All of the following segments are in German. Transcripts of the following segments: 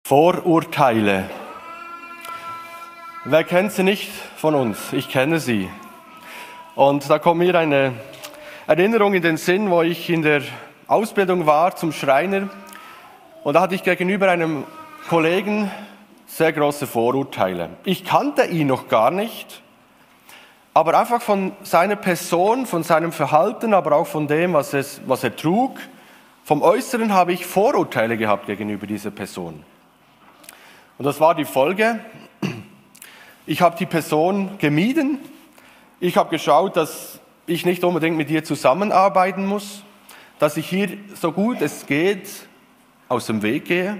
Vorurteile. Wer kennt sie nicht von uns? Ich kenne sie. Und da kommt mir eine Erinnerung in den Sinn, wo ich in der Ausbildung war zum Schreiner. Und da hatte ich gegenüber einem Kollegen sehr große Vorurteile. Ich kannte ihn noch gar nicht, aber einfach von seiner Person, von seinem Verhalten, aber auch von dem, was er trug, vom Äußeren habe ich Vorurteile gehabt gegenüber dieser Person. Und das war die Folge. Ich habe die Person gemieden. Ich habe geschaut, dass ich nicht unbedingt mit ihr zusammenarbeiten muss, dass ich hier so gut es geht aus dem Weg gehe.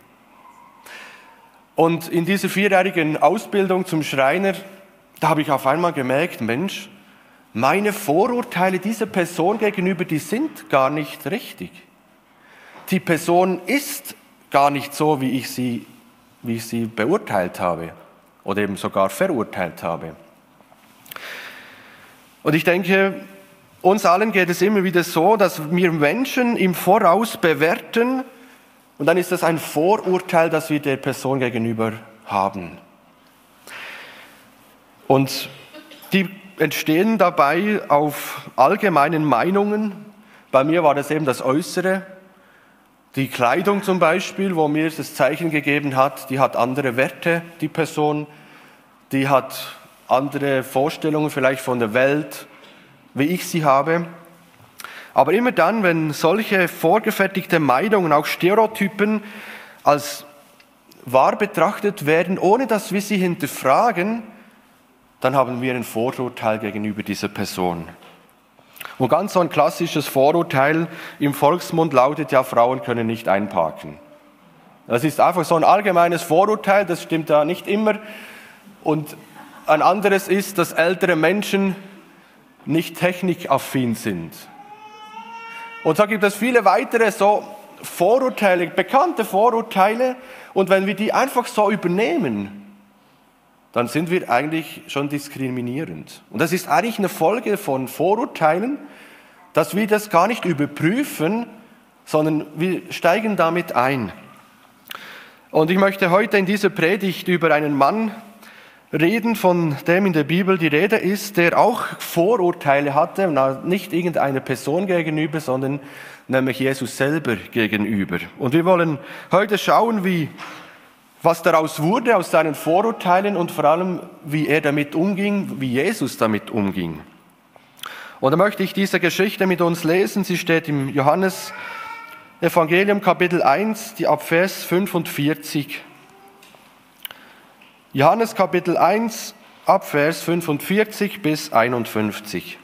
Und in dieser 4-jährigen Ausbildung zum Schreiner, da habe ich auf einmal gemerkt, Mensch, meine Vorurteile dieser Person gegenüber, die sind gar nicht richtig. Die Person ist gar nicht so, wie ich sie beurteilt habe oder eben sogar verurteilt habe. Und ich denke, uns allen geht es immer wieder so, dass wir Menschen im Voraus bewerten und dann ist das ein Vorurteil, das wir der Person gegenüber haben. Und die entstehen dabei auf allgemeinen Meinungen. Bei mir war das eben das Äußere. Die Kleidung zum Beispiel, wo mir das Zeichen gegeben hat, die hat andere Werte, die Person. Die hat andere Vorstellungen vielleicht von der Welt, wie ich sie habe. Aber immer dann, wenn solche vorgefertigte Meinungen, auch Stereotypen, als wahr betrachtet werden, ohne dass wir sie hinterfragen, dann haben wir ein Vorurteil gegenüber dieser Person. Und ganz so ein klassisches Vorurteil im Volksmund lautet ja, Frauen können nicht einparken. Das ist einfach so ein allgemeines Vorurteil, das stimmt da nicht immer. Und ein anderes ist, dass ältere Menschen nicht technikaffin sind. Und so gibt es viele weitere so Vorurteile, bekannte Vorurteile. Und wenn wir die einfach so übernehmen, dann sind wir eigentlich schon diskriminierend. Und das ist eigentlich eine Folge von Vorurteilen, dass wir das gar nicht überprüfen, sondern wir steigen damit ein. Und ich möchte heute in dieser Predigt über einen Mann reden, von dem in der Bibel die Rede ist, der auch Vorurteile hatte, nicht irgendeiner Person gegenüber, sondern nämlich Jesus selber gegenüber. Und wir wollen heute schauen, was daraus wurde aus seinen Vorurteilen und vor allem, wie er damit umging, wie Jesus damit umging. Und da möchte ich diese Geschichte mit uns lesen. Sie steht im Johannes Evangelium Kapitel 1, die ab Vers 45. Johannes Kapitel 1, ab Vers 45 bis 51.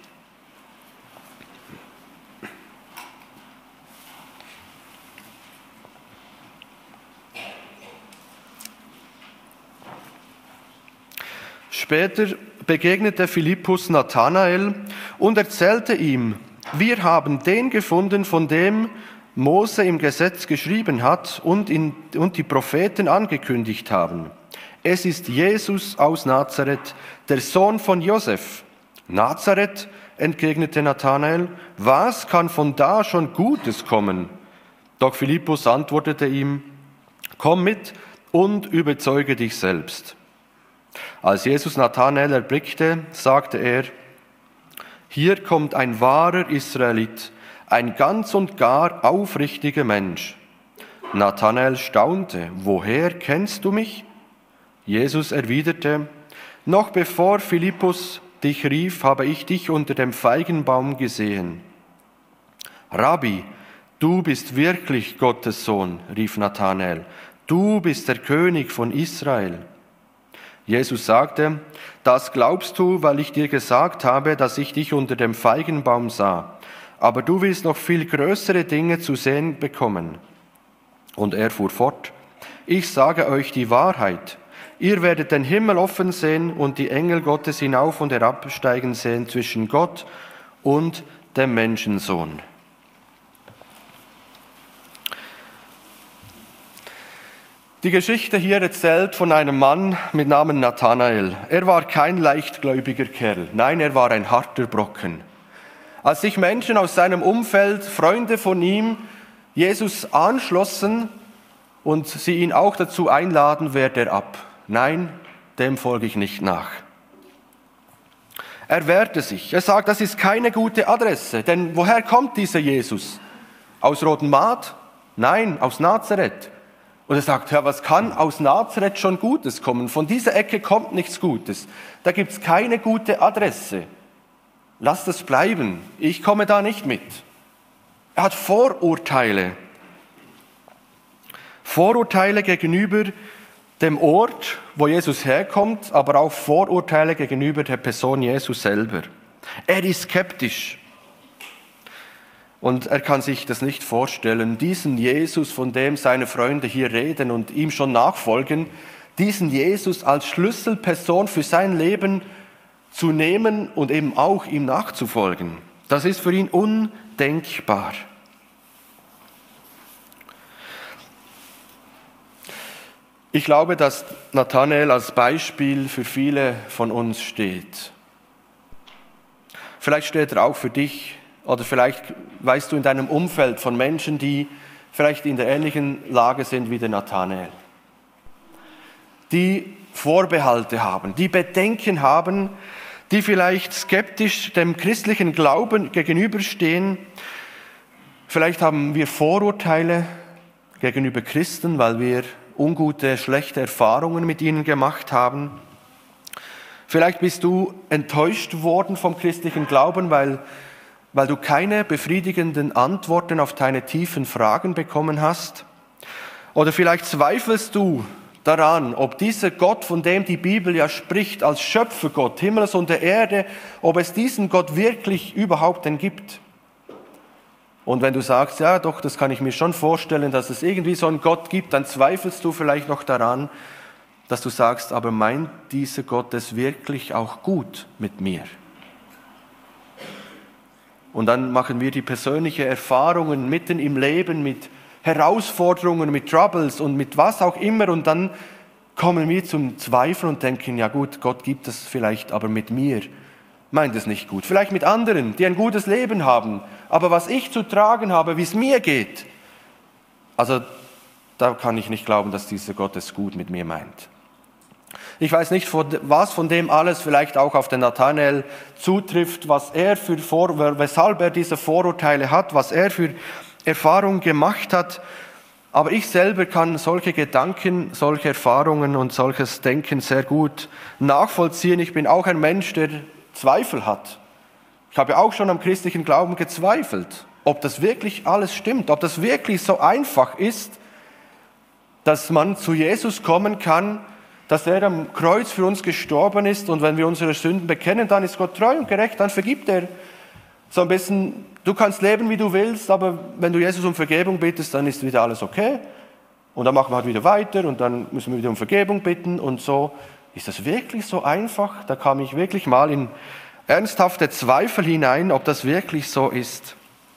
Später begegnete Philippus Nathanael und erzählte ihm, wir haben den gefunden, von dem Mose im Gesetz geschrieben hat und die Propheten angekündigt haben. Es ist Jesus aus Nazareth, der Sohn von Josef. Nazareth, entgegnete Nathanael, was kann von da schon Gutes kommen? Doch Philippus antwortete ihm, komm mit und überzeuge dich selbst. Als Jesus Nathanael erblickte, sagte er, hier kommt ein wahrer Israelit, ein ganz und gar aufrichtiger Mensch. Nathanael staunte, woher kennst du mich? Jesus erwiderte, noch bevor Philippus dich rief, habe ich dich unter dem Feigenbaum gesehen. Rabbi, du bist wirklich Gottes Sohn, rief Nathanael, du bist der König von Israel. Jesus sagte, das glaubst du, weil ich dir gesagt habe, dass ich dich unter dem Feigenbaum sah. Aber du willst noch viel größere Dinge zu sehen bekommen. Und er fuhr fort, ich sage euch die Wahrheit. Ihr werdet den Himmel offen sehen und die Engel Gottes hinauf und herabsteigen sehen zwischen Gott und dem Menschensohn. Die Geschichte hier erzählt von einem Mann mit Namen Nathanael. Er war kein leichtgläubiger Kerl, nein, er war ein harter Brocken. Als sich Menschen aus seinem Umfeld, Freunde von ihm, Jesus anschlossen, und sie ihn auch dazu einladen, wehrt er ab. Nein, dem folge ich nicht nach. Er wehrte sich. Er sagt, das ist keine gute Adresse. Denn woher kommt dieser Jesus? Aus Rotenmaat? Nein, aus Nazareth. Und er sagt, ja, was kann aus Nazareth schon Gutes kommen? Von dieser Ecke kommt nichts Gutes. Da gibt es keine gute Adresse. Lasst es bleiben. Ich komme da nicht mit. Er hat Vorurteile. Vorurteile gegenüber dem Ort, wo Jesus herkommt, aber auch Vorurteile gegenüber der Person Jesus selber. Er ist skeptisch. Und er kann sich das nicht vorstellen, diesen Jesus, von dem seine Freunde hier reden und ihm schon nachfolgen, diesen Jesus als Schlüsselperson für sein Leben zu nehmen und eben auch ihm nachzufolgen. Das ist für ihn undenkbar. Ich glaube, dass Nathanael als Beispiel für viele von uns steht. Vielleicht steht er auch für dich oder vielleicht weißt du in deinem Umfeld von Menschen, die vielleicht in der ähnlichen Lage sind wie der Nathanael. Die Vorbehalte haben, die Bedenken haben, die vielleicht skeptisch dem christlichen Glauben gegenüberstehen. Vielleicht haben wir Vorurteile gegenüber Christen, weil wir ungute, schlechte Erfahrungen mit ihnen gemacht haben. Vielleicht bist du enttäuscht worden vom christlichen Glauben, weil du keine befriedigenden Antworten auf deine tiefen Fragen bekommen hast. Oder vielleicht zweifelst du daran, ob dieser Gott, von dem die Bibel ja spricht, als Schöpfergott Himmels und der Erde, ob es diesen Gott wirklich überhaupt denn gibt. Und wenn du sagst, ja doch, das kann ich mir schon vorstellen, dass es irgendwie so einen Gott gibt, dann zweifelst du vielleicht noch daran, dass du sagst, aber meint dieser Gott es wirklich auch gut mit mir? Und dann machen wir die persönlichen Erfahrungen mitten im Leben mit Herausforderungen, mit Troubles und mit was auch immer und dann kommen wir zum Zweifel und denken, ja gut, Gott gibt es vielleicht, aber mit mir meint es nicht gut. Vielleicht mit anderen, die ein gutes Leben haben, aber was ich zu tragen habe, wie es mir geht, also da kann ich nicht glauben, dass dieser Gott es gut mit mir meint. Ich weiß nicht, was von dem alles vielleicht auch auf den Nathanael zutrifft, weshalb er diese Vorurteile hat, was er für Erfahrungen gemacht hat. Aber ich selber kann solche Gedanken, solche Erfahrungen und solches Denken sehr gut nachvollziehen. Ich bin auch ein Mensch, der Zweifel hat. Ich habe auch schon am christlichen Glauben gezweifelt, ob das wirklich alles stimmt, ob das wirklich so einfach ist, dass man zu Jesus kommen kann, dass er am Kreuz für uns gestorben ist und wenn wir unsere Sünden bekennen, dann ist Gott treu und gerecht, dann vergibt er. So ein bisschen, du kannst leben, wie du willst, aber wenn du Jesus um Vergebung bittest, dann ist wieder alles okay. Und dann machen wir halt wieder weiter und dann müssen wir wieder um Vergebung bitten und so. Ist das wirklich so einfach? Da kam ich wirklich mal in ernsthafte Zweifel hinein, ob das wirklich so ist.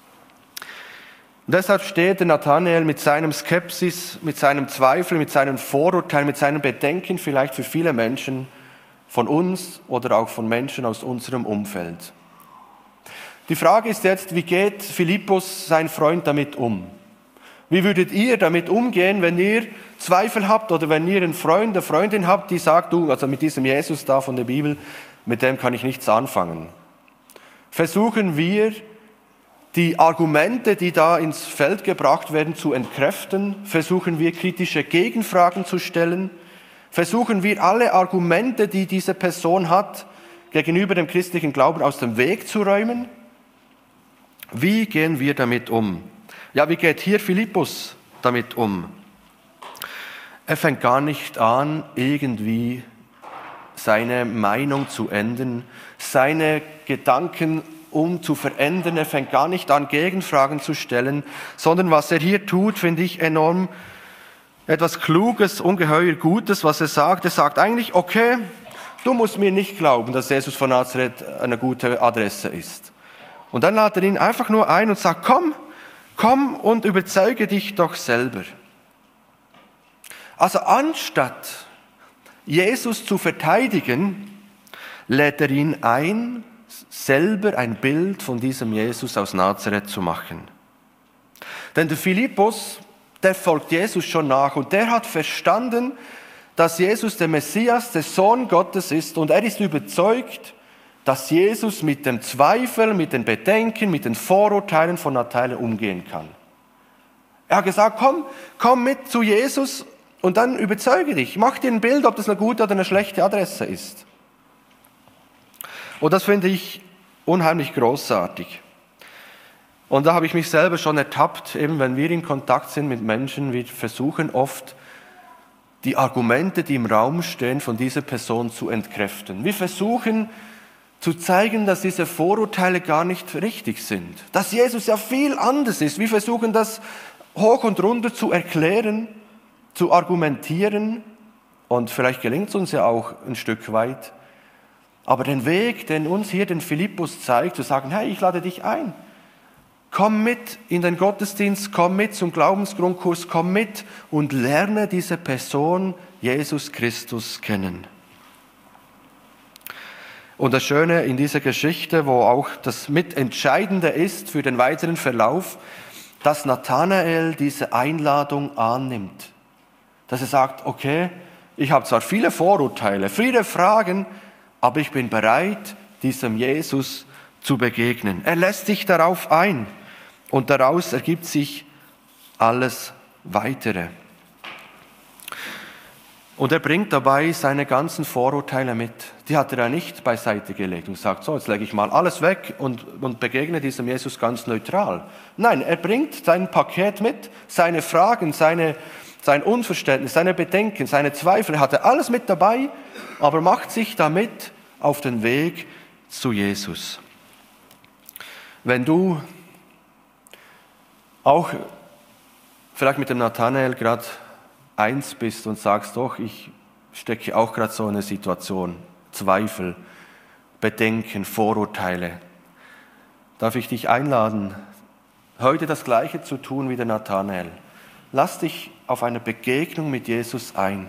Und deshalb steht der Nathanael mit seinem Skepsis, mit seinem Zweifel, mit seinen Vorurteilen, mit seinen Bedenken vielleicht für viele Menschen von uns oder auch von Menschen aus unserem Umfeld. Die Frage ist jetzt, wie geht Philippus, sein Freund, damit um? Wie würdet ihr damit umgehen, wenn ihr Zweifel habt oder wenn ihr einen Freund, eine Freundin habt, die sagt, du, also mit diesem Jesus da von der Bibel, mit dem kann ich nichts anfangen. Versuchen wir, die Argumente, die da ins Feld gebracht werden, zu entkräften? Versuchen wir, kritische Gegenfragen zu stellen? Versuchen wir, alle Argumente, die diese Person hat, gegenüber dem christlichen Glauben aus dem Weg zu räumen? Wie gehen wir damit um? Ja, wie geht hier Philippus damit um? Er fängt gar nicht an, irgendwie seine Meinung zu ändern, seine Gedanken zu verändern. Er fängt gar nicht an, Gegenfragen zu stellen, sondern was er hier tut, finde ich enorm etwas Kluges, ungeheuer Gutes, was er sagt. Er sagt eigentlich, okay, du musst mir nicht glauben, dass Jesus von Nazareth eine gute Adresse ist. Und dann lädt er ihn einfach nur ein und sagt, komm und überzeuge dich doch selber. Also anstatt Jesus zu verteidigen, lädt er ihn ein, selber ein Bild von diesem Jesus aus Nazareth zu machen. Denn der Philippus, der folgt Jesus schon nach und der hat verstanden, dass Jesus der Messias, der Sohn Gottes ist und er ist überzeugt, dass Jesus mit dem Zweifel, mit den Bedenken, mit den Vorurteilen von Nathanael umgehen kann. Er hat gesagt, komm mit zu Jesus und dann überzeuge dich. Mach dir ein Bild, ob das eine gute oder eine schlechte Adresse ist. Und das finde ich unheimlich großartig. Und da habe ich mich selber schon ertappt, eben wenn wir in Kontakt sind mit Menschen, wir versuchen oft, die Argumente, die im Raum stehen, von dieser Person zu entkräften. Wir versuchen zu zeigen, dass diese Vorurteile gar nicht richtig sind, dass Jesus ja viel anders ist. Wir versuchen das hoch und runter zu erklären, zu argumentieren und vielleicht gelingt es uns ja auch ein Stück weit. Aber den Weg, den uns hier den Philippus zeigt, zu sagen, hey, ich lade dich ein, komm mit in den Gottesdienst, komm mit zum Glaubensgrundkurs, komm mit und lerne diese Person, Jesus Christus, kennen. Und das Schöne in dieser Geschichte, wo auch das Mitentscheidende ist für den weiteren Verlauf, dass Nathanael diese Einladung annimmt. Dass er sagt, okay, ich habe zwar viele Vorurteile, viele Fragen, aber ich bin bereit, diesem Jesus zu begegnen. Er lässt sich darauf ein und daraus ergibt sich alles Weitere. Und er bringt dabei seine ganzen Vorurteile mit. Die hat er ja nicht beiseite gelegt und sagt, so, jetzt lege ich mal alles weg und begegne diesem Jesus ganz neutral. Nein, er bringt sein Paket mit, seine Fragen, sein Unverständnis, seine Bedenken, seine Zweifel, er hatte alles mit dabei, aber macht sich damit auf den Weg zu Jesus. Wenn du auch vielleicht mit dem Nathanael gerade eins bist und sagst, doch, ich stecke auch gerade so in einer Situation, Zweifel, Bedenken, Vorurteile, darf ich dich einladen, heute das Gleiche zu tun wie der Nathanael. Lass dich auf eine Begegnung mit Jesus ein.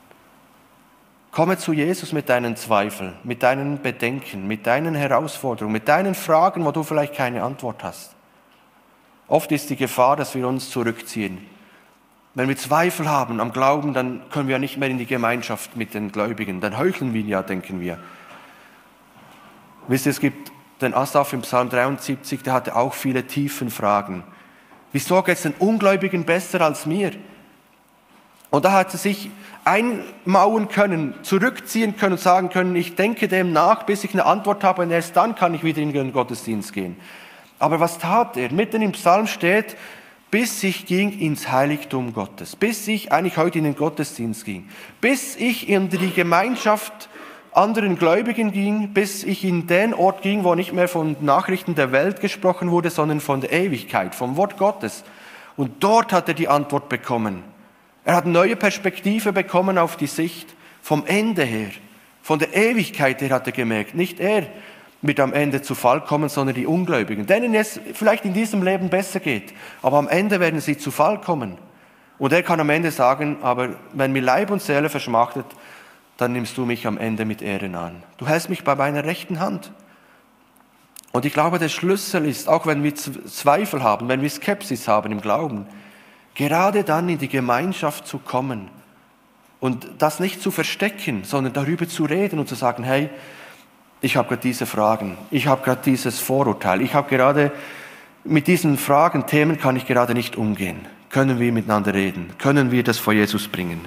Komme zu Jesus mit deinen Zweifeln, mit deinen Bedenken, mit deinen Herausforderungen, mit deinen Fragen, wo du vielleicht keine Antwort hast. Oft ist die Gefahr, dass wir uns zurückziehen. Wenn wir Zweifel haben am Glauben, dann können wir ja nicht mehr in die Gemeinschaft mit den Gläubigen. Dann heucheln wir ja, denken wir. Wisst ihr, es gibt den Asaf im Psalm 73, der hatte auch viele tiefen Fragen. Wieso geht es den Ungläubigen besser als mir? Und da hat er sich einmauern können, zurückziehen können und sagen können, ich denke dem nach, bis ich eine Antwort habe und erst dann kann ich wieder in den Gottesdienst gehen. Aber was tat er? Mitten im Psalm steht, bis ich ging ins Heiligtum Gottes, bis ich eigentlich heute in den Gottesdienst ging, bis ich in die Gemeinschaft anderen Gläubigen ging, bis ich in den Ort ging, wo nicht mehr von Nachrichten der Welt gesprochen wurde, sondern von der Ewigkeit, vom Wort Gottes. Und dort hat er die Antwort bekommen. Er hat eine neue Perspektive bekommen auf die Sicht vom Ende her, von der Ewigkeit her hat er gemerkt. Nicht er wird am Ende zu Fall kommen, sondern die Ungläubigen, denen es vielleicht in diesem Leben besser geht, aber am Ende werden sie zu Fall kommen. Und er kann am Ende sagen, aber wenn mir Leib und Seele verschmachtet, dann nimmst du mich am Ende mit Ehren an. Du hältst mich bei meiner rechten Hand. Und ich glaube, der Schlüssel ist, auch wenn wir Zweifel haben, wenn wir Skepsis haben im Glauben, gerade dann in die Gemeinschaft zu kommen und das nicht zu verstecken, sondern darüber zu reden und zu sagen, hey, ich habe gerade diese Fragen, ich habe gerade dieses Vorurteil, ich habe gerade mit diesen Fragen, Themen kann ich gerade nicht umgehen. Können wir miteinander reden? Können wir das vor Jesus bringen?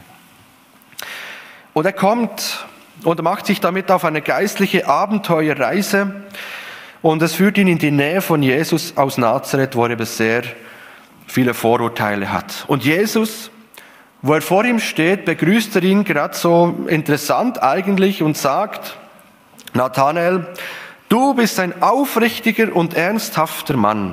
Und er kommt und macht sich damit auf eine geistliche Abenteuerreise und es führt ihn in die Nähe von Jesus aus Nazareth, wo er aber sehr viele Vorurteile hat. Und Jesus, wo er vor ihm steht, begrüßt er ihn gerade so interessant eigentlich und sagt, Nathanael, du bist ein aufrichtiger und ernsthafter Mann.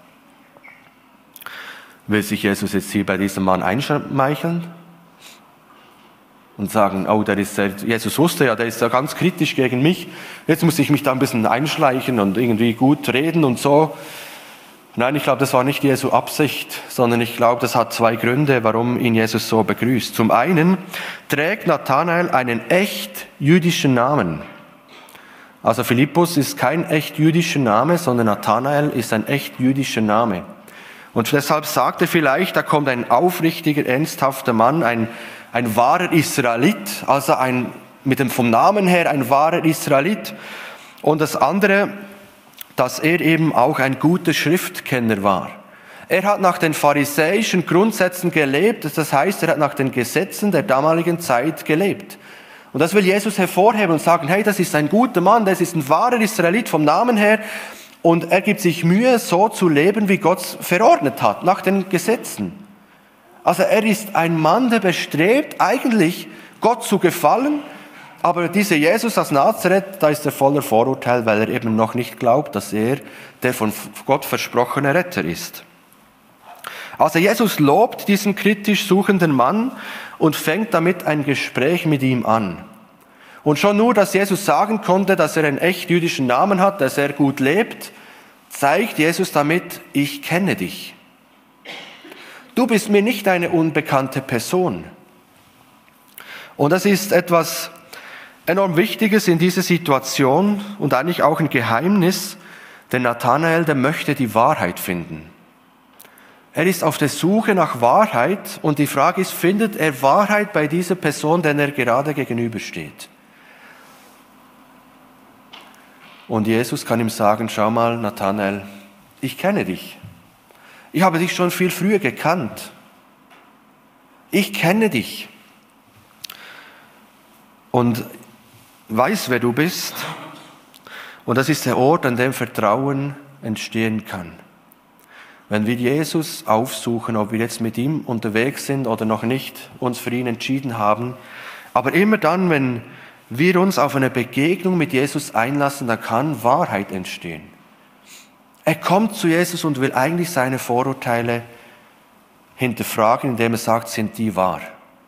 Will sich Jesus jetzt hier bei diesem Mann einschmeicheln und sagen, oh, Jesus wusste ja, der ist ja ganz kritisch gegen mich, jetzt muss ich mich da ein bisschen einschleichen und irgendwie gut reden und so. Nein, ich glaube, das war nicht Jesu Absicht, sondern ich glaube, das hat zwei Gründe, warum ihn Jesus so begrüßt. Zum einen trägt Nathanael einen echt jüdischen Namen. Also Philippus ist kein echt jüdischer Name, sondern Nathanael ist ein echt jüdischer Name. Und deshalb sagt er vielleicht, da kommt ein aufrichtiger, ernsthafter Mann, ein wahrer Israelit, also vom Namen her ein wahrer Israelit. Und das andere, dass er eben auch ein guter Schriftkenner war. Er hat nach den pharisäischen Grundsätzen gelebt, das heißt, er hat nach den Gesetzen der damaligen Zeit gelebt. Und das will Jesus hervorheben und sagen, hey, das ist ein guter Mann, das ist ein wahrer Israelit vom Namen her und er gibt sich Mühe, so zu leben, wie Gott verordnet hat, nach den Gesetzen. Also er ist ein Mann, der bestrebt, eigentlich Gott zu gefallen, aber dieser Jesus aus Nazareth, da ist er voller Vorurteil, weil er eben noch nicht glaubt, dass er der von Gott versprochene Retter ist. Also Jesus lobt diesen kritisch suchenden Mann und fängt damit ein Gespräch mit ihm an. Und schon nur, dass Jesus sagen konnte, dass er einen echt jüdischen Namen hat, dass er gut lebt, zeigt Jesus damit, ich kenne dich. Du bist mir nicht eine unbekannte Person. Und das ist etwas enorm Wichtiges in dieser Situation und eigentlich auch ein Geheimnis, denn Nathanael, der möchte die Wahrheit finden. Er ist auf der Suche nach Wahrheit und die Frage ist, findet er Wahrheit bei dieser Person, der er gerade gegenübersteht? Und Jesus kann ihm sagen, schau mal, Nathanael, ich kenne dich. Ich habe dich schon viel früher gekannt. Ich kenne dich. Und weiß, wer du bist. Und das ist der Ort, an dem Vertrauen entstehen kann. Wenn wir Jesus aufsuchen, ob wir jetzt mit ihm unterwegs sind oder noch nicht, uns für ihn entschieden haben, aber immer dann, wenn wir uns auf eine Begegnung mit Jesus einlassen, dann kann Wahrheit entstehen. Er kommt zu Jesus und will eigentlich seine Vorurteile hinterfragen, indem er sagt, sind die wahr?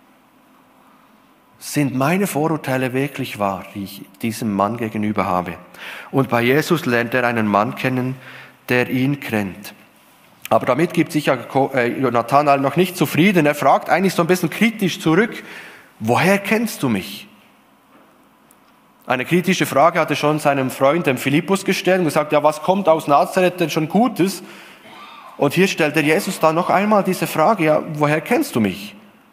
Sind meine Vorurteile wirklich wahr, die ich diesem Mann gegenüber habe? Und bei Jesus lernt er einen Mann kennen, der ihn kennt. Aber damit gibt sich Nathanael noch nicht zufrieden. Er fragt eigentlich so ein bisschen kritisch zurück, woher kennst du mich? Eine kritische Frage hat er schon seinem Freund, dem Philippus, gestellt und gesagt, ja, was kommt aus Nazareth denn schon Gutes? Und hier stellt der Jesus dann noch einmal diese Frage, ja, woher kennst du mich?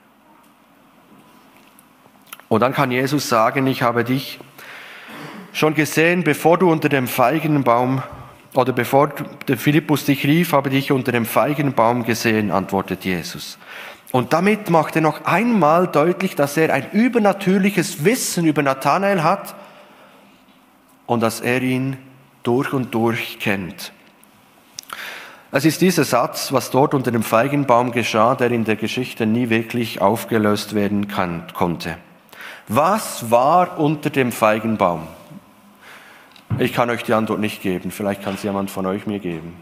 Und dann kann Jesus sagen, ich habe dich schon gesehen, bevor du unter dem Feigenbaum oder bevor der Philippus dich rief, habe ich dich unter dem Feigenbaum gesehen, antwortet Jesus. Und damit macht er noch einmal deutlich, dass er ein übernatürliches Wissen über Nathanael hat und dass er ihn durch und durch kennt. Es ist dieser Satz, was dort unter dem Feigenbaum geschah, der in der Geschichte nie wirklich aufgelöst werden konnte. Was war unter dem Feigenbaum? Ich kann euch die Antwort nicht geben. Vielleicht kann es jemand von euch mir geben.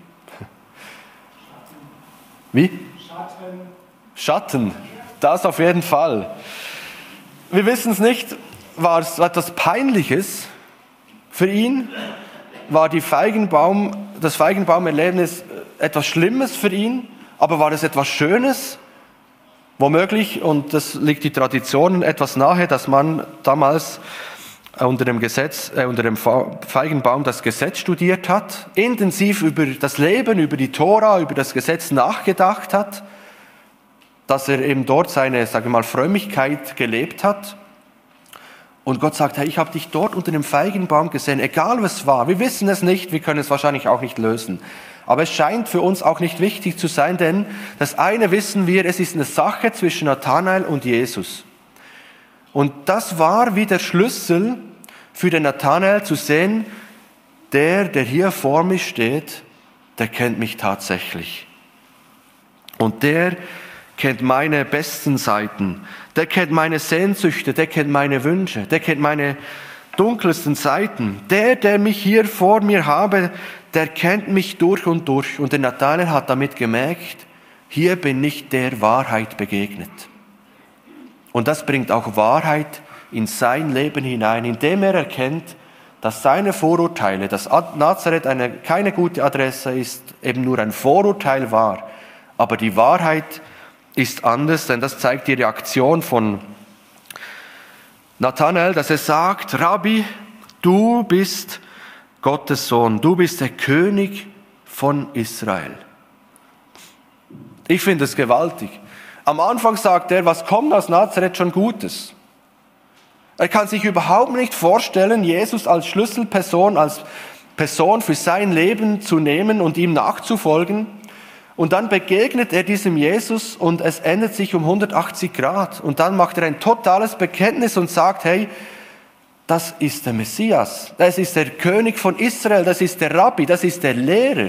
Wie? Schatten. Das auf jeden Fall. Wir wissen es nicht. War es etwas Peinliches für ihn? War das Feigenbaumerlebnis etwas Schlimmes für ihn? Aber war es etwas Schönes? Womöglich, und das liegt die Tradition etwas nahe, dass man damals unter dem Feigenbaum das Gesetz studiert hat, intensiv über das Leben, über die Tora, über das Gesetz nachgedacht hat, dass er eben dort seine, sage ich mal, Frömmigkeit gelebt hat. Und Gott sagt, hey, ich habe dich dort unter dem Feigenbaum gesehen, egal was war. Wir wissen es nicht, wir können es wahrscheinlich auch nicht lösen. Aber es scheint für uns auch nicht wichtig zu sein, denn das eine wissen wir, es ist eine Sache zwischen Nathanael und Jesus. Und das war wie der Schlüssel für den Nathanael zu sehen, der hier vor mir steht, der kennt mich tatsächlich. Und der kennt meine besten Seiten, der kennt meine Sehnsüchte, der kennt meine Wünsche, der kennt meine dunkelsten Seiten. Der mich hier vor mir habe, der kennt mich durch und durch. Und der Nathanael hat damit gemerkt, hier bin ich der Wahrheit begegnet. Und das bringt auch Wahrheit in sein Leben hinein, indem er erkennt, dass seine Vorurteile, dass Nazareth keine gute Adresse ist, eben nur ein Vorurteil war. Aber die Wahrheit ist anders, denn das zeigt die Reaktion von Nathanael, dass er sagt, Rabbi, du bist Gottes Sohn, du bist der König von Israel. Ich finde es gewaltig. Am Anfang sagt er, was kommt aus Nazareth schon Gutes? Er kann sich überhaupt nicht vorstellen, Jesus als Schlüsselperson, als Person für sein Leben zu nehmen und ihm nachzufolgen. Und dann begegnet er diesem Jesus und es ändert sich um 180 Grad. Und dann macht er ein totales Bekenntnis und sagt, hey, das ist der Messias, das ist der König von Israel, das ist der Rabbi, das ist der Lehrer.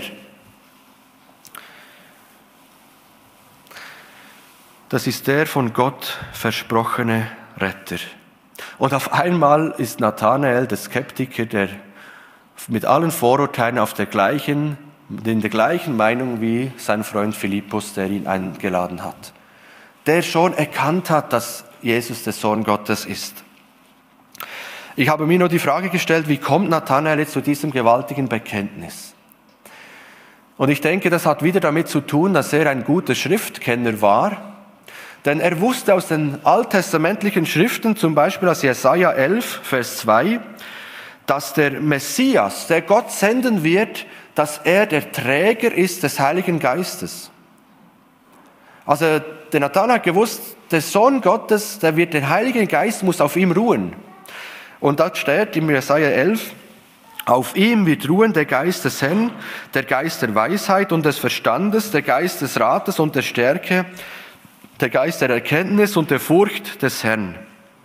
Das ist der von Gott versprochene Retter. Und auf einmal ist Nathanael der Skeptiker, der mit allen Vorurteilen in der gleichen Meinung wie sein Freund Philippus, der ihn eingeladen hat. Der schon erkannt hat, dass Jesus der Sohn Gottes ist. Ich habe mir nur die Frage gestellt, wie kommt Nathanael jetzt zu diesem gewaltigen Bekenntnis? Und ich denke, das hat wieder damit zu tun, dass er ein guter Schriftkenner war. Denn er wusste aus den alttestamentlichen Schriften, zum Beispiel aus Jesaja 11, Vers 2, dass der Messias, der Gott senden wird, dass er der Träger ist des Heiligen Geistes. Also der Nathanael hat gewusst, der Sohn Gottes, der Heilige Geist muss auf ihm ruhen. Und da steht in Jesaja 11, auf ihm wird ruhen der Geist des Herrn, der Geist der Weisheit und des Verstandes, der Geist des Rates und der Stärke, der Geist der Erkenntnis und der Furcht des Herrn.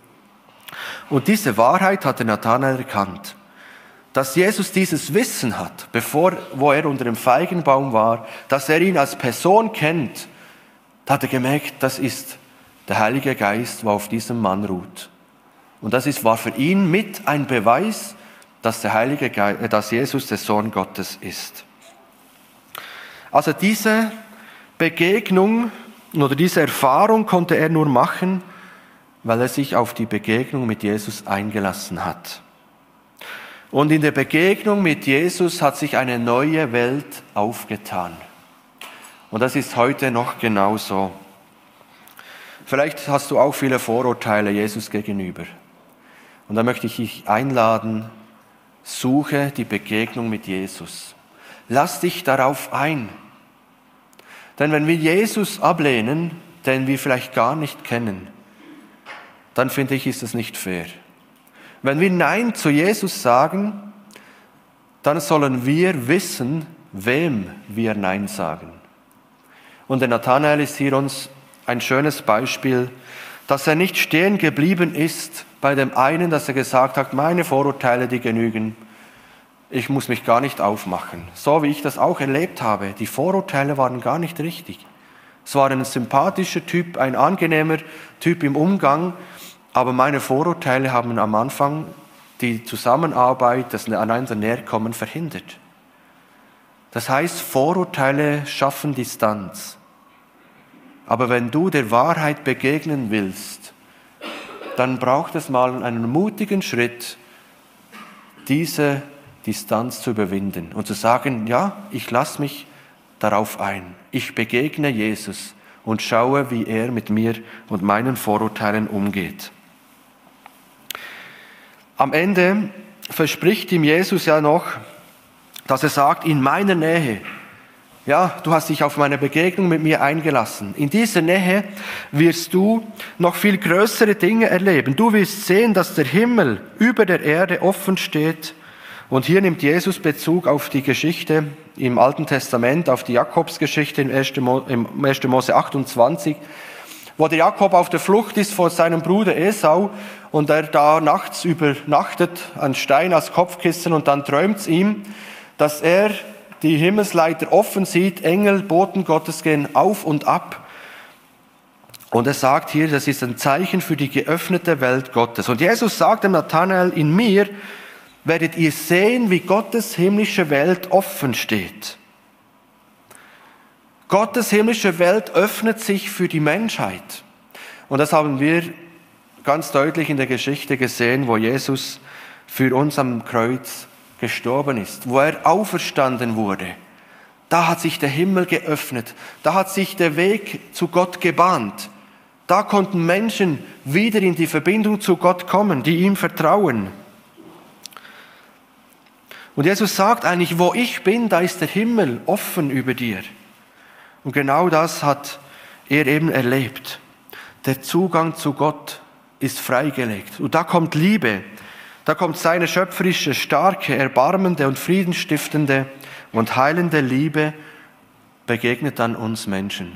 Und diese Wahrheit hat der Nathanael erkannt. Dass Jesus dieses Wissen hat, wo er unter dem Feigenbaum war, dass er ihn als Person kennt, da hat er gemerkt, das ist der Heilige Geist, der auf diesem Mann ruht. Und das war für ihn mit ein Beweis, dass dass Jesus der Sohn Gottes ist. Also diese Begegnung oder diese Erfahrung konnte er nur machen, weil er sich auf die Begegnung mit Jesus eingelassen hat. Und in der Begegnung mit Jesus hat sich eine neue Welt aufgetan. Und das ist heute noch genauso. Vielleicht hast du auch viele Vorurteile Jesus gegenüber. Und da möchte ich dich einladen, suche die Begegnung mit Jesus. Lass dich darauf ein. Denn wenn wir Jesus ablehnen, den wir vielleicht gar nicht kennen, dann finde ich, ist das nicht fair. Wenn wir Nein zu Jesus sagen, dann sollen wir wissen, wem wir Nein sagen. Und der Nathanael ist hier uns ein schönes Beispiel, dass er nicht stehen geblieben ist bei dem einen, dass er gesagt hat, meine Vorurteile, die genügen, ich muss mich gar nicht aufmachen. So wie ich das auch erlebt habe, die Vorurteile waren gar nicht richtig. Es war ein sympathischer Typ, ein angenehmer Typ im Umgang, aber meine Vorurteile haben am Anfang die Zusammenarbeit, das einander Näherkommen verhindert. Das heißt, Vorurteile schaffen Distanz. Aber wenn du der Wahrheit begegnen willst, dann braucht es mal einen mutigen Schritt, diese Distanz zu überwinden und zu sagen, ja, ich lasse mich darauf ein. Ich begegne Jesus und schaue, wie er mit mir und meinen Vorurteilen umgeht. Am Ende verspricht ihm Jesus ja noch, dass er sagt, in meiner Nähe, ja, du hast dich auf meine Begegnung mit mir eingelassen. In dieser Nähe wirst du noch viel größere Dinge erleben. Du wirst sehen, dass der Himmel über der Erde offen steht. Und hier nimmt Jesus Bezug auf die Geschichte im Alten Testament, auf die Jakobsgeschichte im 1. Mose 28, wo der Jakob auf der Flucht ist vor seinem Bruder Esau und er da nachts übernachtet, einen Stein als Kopfkissen, und dann träumt es ihm, dass er die Himmelsleiter offen sieht, Engel, Boten Gottes gehen auf und ab. Und er sagt hier, das ist ein Zeichen für die geöffnete Welt Gottes. Und Jesus sagt dem Nathanael, in mir werdet ihr sehen, wie Gottes himmlische Welt offen steht. Gottes himmlische Welt öffnet sich für die Menschheit. Und das haben wir ganz deutlich in der Geschichte gesehen, wo Jesus für uns am Kreuz gestorben ist, wo er auferstanden wurde. Da hat sich der Himmel geöffnet, da hat sich der Weg zu Gott gebahnt. Da konnten Menschen wieder in die Verbindung zu Gott kommen, die ihm vertrauen. Und Jesus sagt eigentlich, wo ich bin, da ist der Himmel offen über dir. Und genau das hat er eben erlebt. Der Zugang zu Gott ist freigelegt. Und da kommt Liebe, da kommt seine schöpferische, starke, erbarmende und friedensstiftende und heilende Liebe, begegnet dann uns Menschen.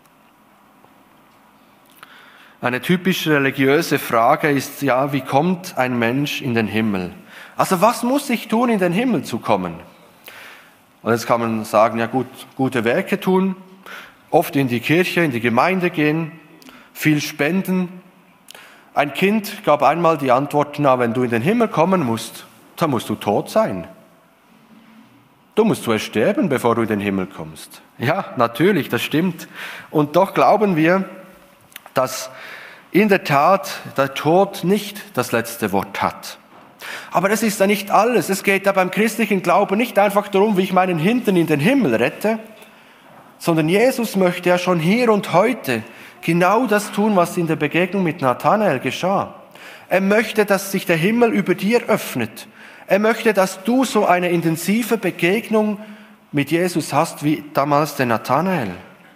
Eine typisch religiöse Frage ist ja, wie kommt ein Mensch in den Himmel? Also was muss ich tun, in den Himmel zu kommen? Und jetzt kann man sagen, ja gut, gute Werke tun, oft in die Kirche, in die Gemeinde gehen, viel spenden. Ein Kind gab einmal die Antwort, na, wenn du in den Himmel kommen musst, dann musst du tot sein. Du musst zuerst sterben, bevor du in den Himmel kommst. Ja, natürlich, das stimmt. Und doch glauben wir, dass in der Tat der Tod nicht das letzte Wort hat. Aber das ist ja nicht alles. Es geht ja beim christlichen Glauben nicht einfach darum, wie ich meinen Hintern in den Himmel rette, sondern Jesus möchte ja schon hier und heute genau das tun, was in der Begegnung mit Nathanael geschah. Er möchte, dass sich der Himmel über dir öffnet. Er möchte, dass du so eine intensive Begegnung mit Jesus hast, wie damals der Nathanael.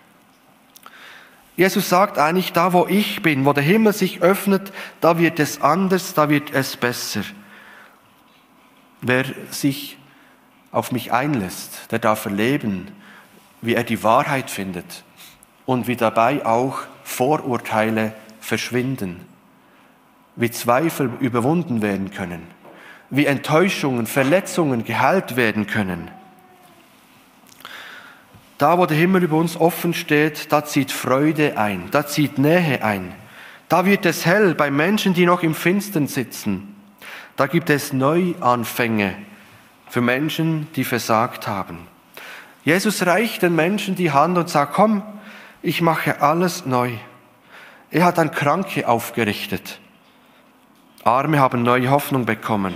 Jesus sagt eigentlich, da wo ich bin, wo der Himmel sich öffnet, da wird es anders, da wird es besser. Wer sich auf mich einlässt, der darf erleben, wie er die Wahrheit findet und wie dabei auch Vorurteile verschwinden, wie Zweifel überwunden werden können, wie Enttäuschungen, Verletzungen geheilt werden können. Da, wo der Himmel über uns offen steht, da zieht Freude ein, da zieht Nähe ein. Da wird es hell bei Menschen, die noch im Finstern sitzen. Da gibt es Neuanfänge für Menschen, die versagt haben. Jesus reicht den Menschen die Hand und sagt, komm, ich mache alles neu. Er hat dann Kranke aufgerichtet. Arme haben neue Hoffnung bekommen.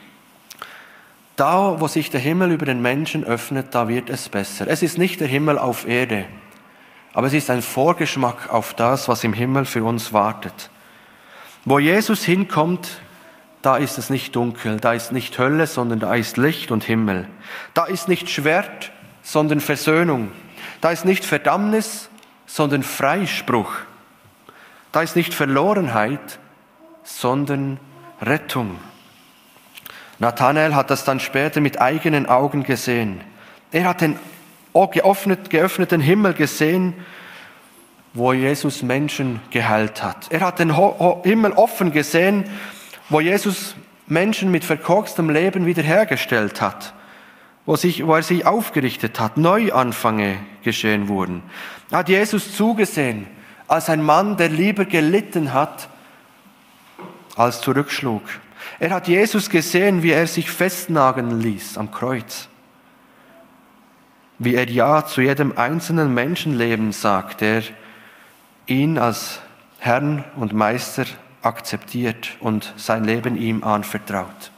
Da, wo sich der Himmel über den Menschen öffnet, da wird es besser. Es ist nicht der Himmel auf Erde, aber es ist ein Vorgeschmack auf das, was im Himmel für uns wartet. Wo Jesus hinkommt, da ist es nicht dunkel, da ist nicht Hölle, sondern da ist Licht und Himmel. Da ist nicht Schwert, sondern Versöhnung. Da ist nicht Verdammnis, sondern Freispruch. Da ist nicht Verlorenheit, sondern Rettung. Nathanael hat das dann später mit eigenen Augen gesehen. Er hat den geöffneten Himmel gesehen, wo Jesus Menschen geheilt hat. Er hat den Himmel offen gesehen, wo Jesus Menschen mit verkorkstem Leben wiederhergestellt hat, wo er sich aufgerichtet hat, Neuanfänge geschehen wurden. Er hat Jesus zugesehen als ein Mann, der lieber gelitten hat, als zurückschlug. Er hat Jesus gesehen, wie er sich festnageln ließ am Kreuz. Wie er Ja zu jedem einzelnen Menschenleben sagt, der ihn als Herrn und Meister akzeptiert und sein Leben ihm anvertraut.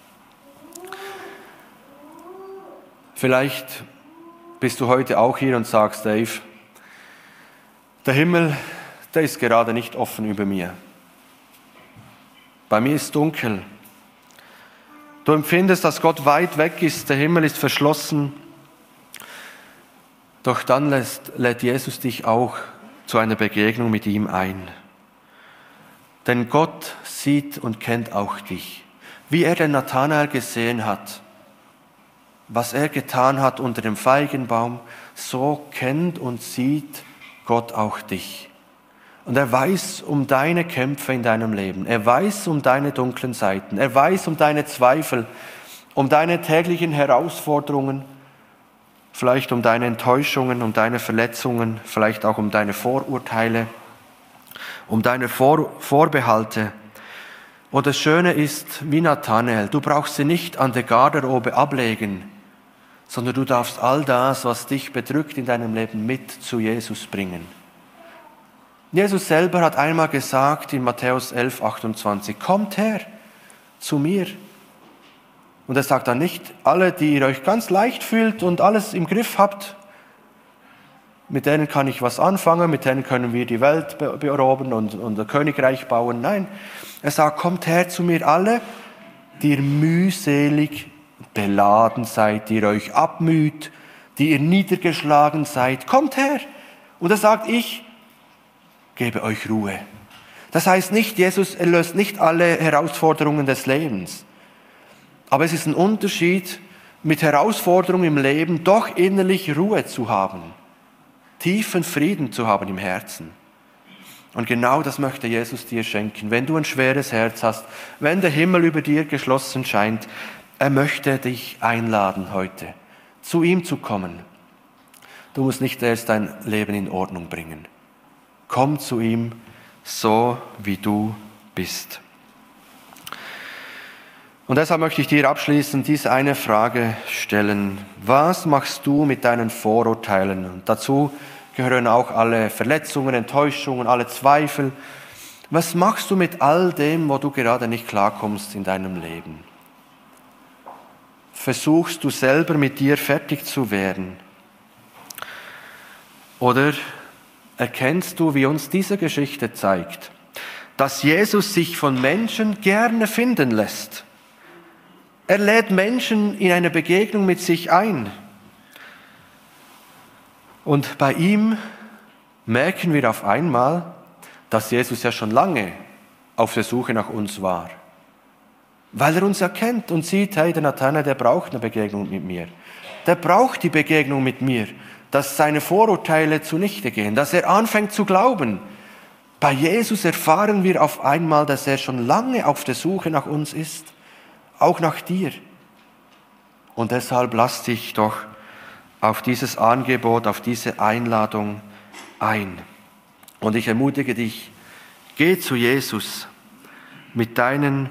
Vielleicht bist du heute auch hier und sagst, Dave, der Himmel, der ist gerade nicht offen über mir. Bei mir ist dunkel. Du empfindest, dass Gott weit weg ist, der Himmel ist verschlossen. Doch dann lädt Jesus dich auch zu einer Begegnung mit ihm ein. Denn Gott sieht und kennt auch dich. Wie er den Nathanael gesehen hat, was er getan hat unter dem Feigenbaum, so kennt und sieht Gott auch dich. Und er weiß um deine Kämpfe in deinem Leben. Er weiß um deine dunklen Seiten. Er weiß um deine Zweifel, um deine täglichen Herausforderungen, vielleicht um deine Enttäuschungen, um deine Verletzungen, vielleicht auch um deine Vorurteile, um deine Vorbehalte. Und das Schöne ist, wie Nathanael, du brauchst sie nicht an der Garderobe ablegen, sondern du darfst all das, was dich bedrückt in deinem Leben, mit zu Jesus bringen. Jesus selber hat einmal gesagt in Matthäus 11,28, kommt her zu mir. Und er sagt dann nicht, alle, die ihr euch ganz leicht fühlt und alles im Griff habt, mit denen kann ich was anfangen, mit denen können wir die Welt beerobern und ein Königreich bauen. Nein, er sagt, kommt her zu mir alle, die ihr mühselig beladen seid, die ihr euch abmüht, die ihr niedergeschlagen seid. Kommt her Und er sagt, ich gebe euch Ruhe. Das heißt nicht, Jesus löst nicht alle Herausforderungen des Lebens. Aber es ist ein Unterschied, mit Herausforderungen im Leben doch innerlich Ruhe zu haben, tiefen Frieden zu haben im Herzen. Und genau das möchte Jesus dir schenken. Wenn du ein schweres Herz hast, wenn der Himmel über dir geschlossen scheint, er möchte dich einladen heute, zu ihm zu kommen. Du musst nicht erst dein Leben in Ordnung bringen. Komm zu ihm, so wie du bist. Und deshalb möchte ich dir abschließend diese eine Frage stellen. Was machst du mit deinen Vorurteilen? Und dazu gehören auch alle Verletzungen, Enttäuschungen, alle Zweifel. Was machst du mit all dem, wo du gerade nicht klarkommst in deinem Leben? Versuchst du selber mit dir fertig zu werden? Oder erkennst du, wie uns diese Geschichte zeigt, dass Jesus sich von Menschen gerne finden lässt? Er lädt Menschen in eine Begegnung mit sich ein. Und bei ihm merken wir auf einmal, dass Jesus ja schon lange auf der Suche nach uns war. Weil er uns erkennt und sieht, hey, der Nathanael, der braucht eine Begegnung mit mir. Der braucht die Begegnung mit mir, dass seine Vorurteile zunichte gehen, dass er anfängt zu glauben. Bei Jesus erfahren wir auf einmal, dass er schon lange auf der Suche nach uns ist, auch nach dir. Und deshalb lass dich doch auf dieses Angebot, auf diese Einladung ein. Und ich ermutige dich, geh zu Jesus mit deinen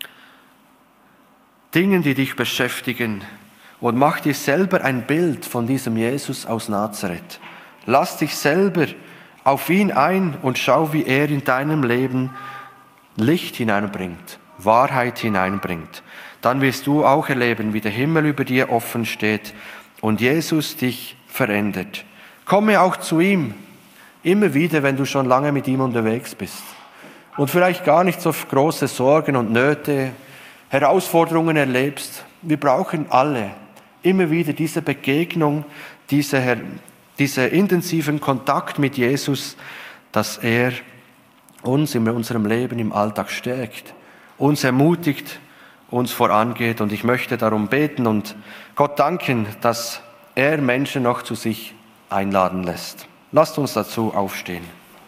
Dingen, die dich beschäftigen, und mach dir selber ein Bild von diesem Jesus aus Nazareth. Lass dich selber auf ihn ein und schau, wie er in deinem Leben Licht hineinbringt, Wahrheit hineinbringt. Dann wirst du auch erleben, wie der Himmel über dir offen steht und Jesus dich verändert. Komme auch zu ihm, immer wieder, wenn du schon lange mit ihm unterwegs bist und vielleicht gar nicht so große Sorgen und Nöte, Herausforderungen erlebst. Wir brauchen alle immer wieder diese Begegnung, diese intensiven Kontakt mit Jesus, dass er uns in unserem Leben im Alltag stärkt, uns ermutigt, uns vorangeht. Und ich möchte darum beten und Gott danken, dass er Menschen noch zu sich einladen lässt. Lasst uns dazu aufstehen.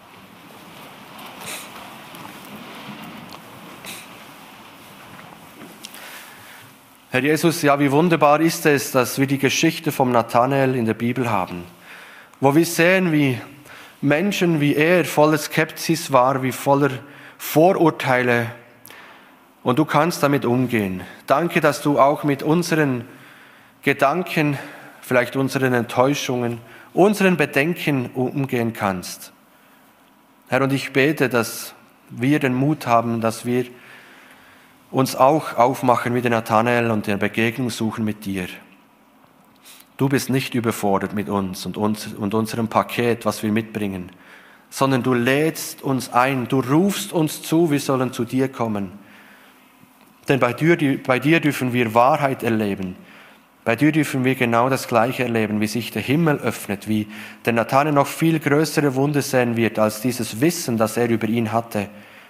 Herr Jesus, ja, wie wunderbar ist es, dass wir die Geschichte vom Nathanael in der Bibel haben, wo wir sehen, wie Menschen wie er voller Skepsis war, wie voller Vorurteile, und du kannst damit umgehen. Danke, dass du auch mit unseren Gedanken, vielleicht unseren Enttäuschungen, unseren Bedenken umgehen kannst. Herr, und ich bete, dass wir den Mut haben, dass wir uns auch aufmachen wie der Nathanael und eine Begegnung suchen mit dir. Du bist nicht überfordert mit uns und unserem Paket, was wir mitbringen, sondern du lädst uns ein, du rufst uns zu, wir sollen zu dir kommen. Denn bei dir dürfen wir Wahrheit erleben. Bei dir dürfen wir genau das Gleiche erleben, wie sich der Himmel öffnet, wie der Nathanael noch viel größere Wunder sehen wird, als dieses Wissen, das er über ihn hatte,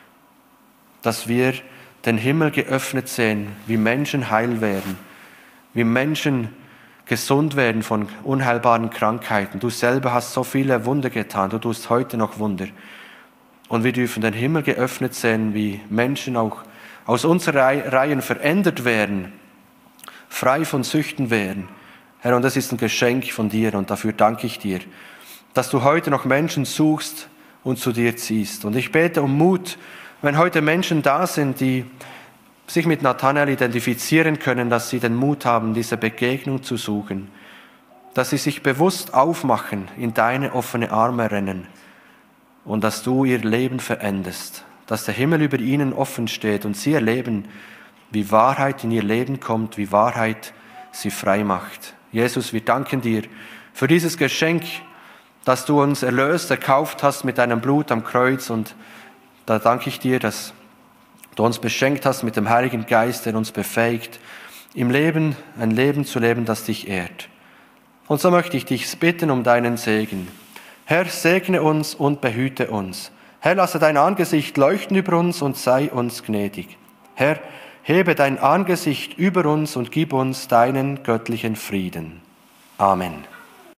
dass wir den Himmel geöffnet sehen, wie Menschen heil werden, wie Menschen gesund werden von unheilbaren Krankheiten. Du selber hast so viele Wunder getan, du tust heute noch Wunder. Und wir dürfen den Himmel geöffnet sehen, wie Menschen auch aus unseren Reihen verändert werden, frei von Süchten werden. Herr, und das ist ein Geschenk von dir und dafür danke ich dir, dass du heute noch Menschen suchst und zu dir ziehst. Und ich bete um Mut, wenn heute Menschen da sind, die sich mit Nathanael identifizieren können, dass sie den Mut haben, diese Begegnung zu suchen, dass sie sich bewusst aufmachen, in deine offene Arme rennen und dass du ihr Leben veränderst, dass der Himmel über ihnen offen steht und sie erleben, wie Wahrheit in ihr Leben kommt, wie Wahrheit sie frei macht. Jesus, wir danken dir für dieses Geschenk, dass du uns erlöst, erkauft hast mit deinem Blut am Kreuz, und da danke ich dir, dass du uns beschenkt hast mit dem Heiligen Geist, der uns befähigt, im Leben ein Leben zu leben, das dich ehrt. Und so möchte ich dich bitten um deinen Segen Herr, segne uns und behüte uns. Herr, lasse dein Angesicht leuchten über uns und sei uns gnädig. Herr, hebe dein Angesicht über uns und gib uns deinen göttlichen Frieden. Amen.